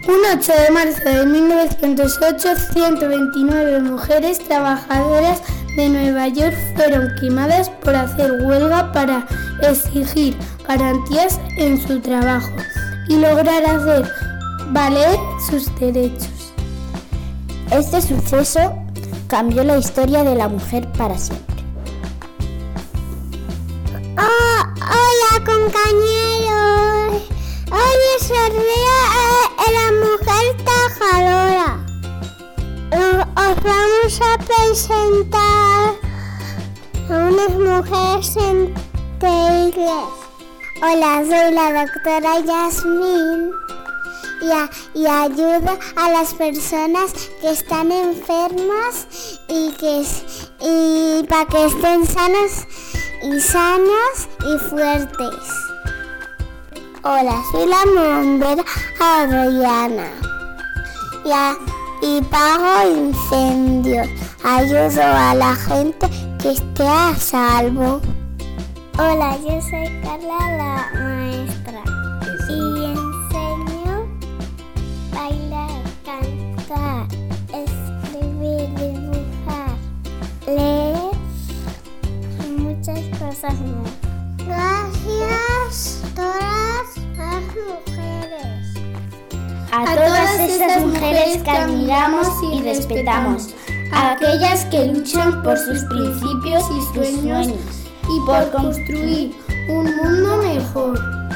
Un 8 de marzo de 1908, 129 mujeres trabajadoras de Nueva York fueron quemadas por hacer huelga para exigir garantías en su trabajo y lograr hacer valer sus derechos. Este suceso cambió la historia de la mujer para siempre. Hola, compañeros. Hoy es el día de la mujer trabajadora. Os vamos a presentar a unas mujeres increíbles. Hola, soy la doctora Yasmín y ayudo a las personas que están enfermas y para que estén sanas y fuertes. Hola, soy la bombera Adriana y apago incendios. Ayudo a la gente que esté a salvo. Hola, yo soy Carla, la maestra, y enseño a bailar, cantar, escribir, dibujar, leer y muchas cosas más. Gracias a todas las mujeres. A todas esas mujeres que admiramos y respetamos, a aquellas que luchan por sus principios y sus sueños y por construir un mundo mejor.